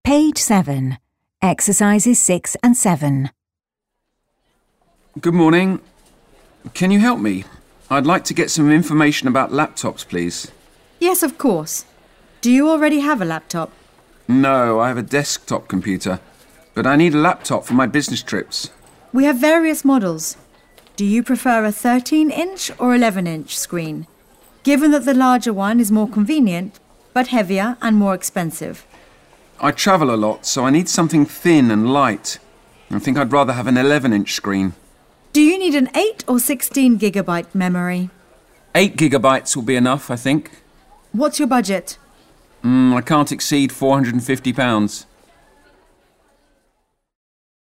Page 7. Exercises 6 and 7. Good morning. Can you help me? I'd like to get some information about laptops, please. Yes, of course. Do you already have a laptop? No, I have a desktop computer, but I need a laptop for my business trips. We have various models. Do you prefer a 13-inch or 11-inch screen? Given that the larger one is more convenient, but heavier and more expensive. I travel a lot, so I need something thin and light. I think I'd rather have an 11-inch screen. Do you need an 8 or 16 gigabyte memory? 8 gigabytes will be enough, I think. What's your budget? I can't exceed £450.